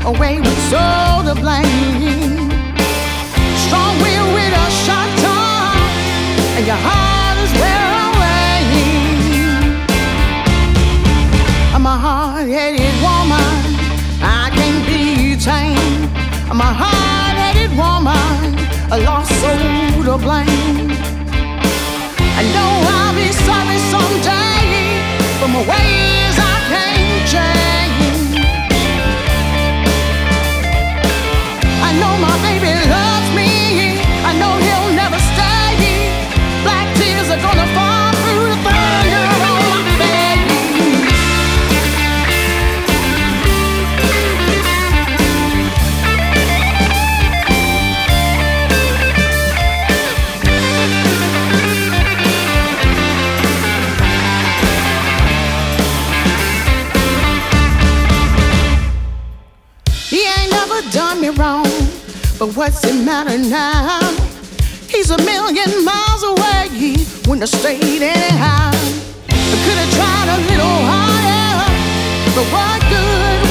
away with so to blame. Strong will with a short tongue, and your heart is where away. I'm a hard-headed woman, I can't be tamed. I'm a hard-headed woman, a lost soul to blame. I know I'll be sorry someday for my ways I can't change. I know my baby loves me, I know he'll never stay. Black tears are gonna fall through the thunder on my face. He ain't never done me wrong, but what's it matter now? He's a million miles away, wouldn't have stayed anyhow. I could have tried a little harder, but what good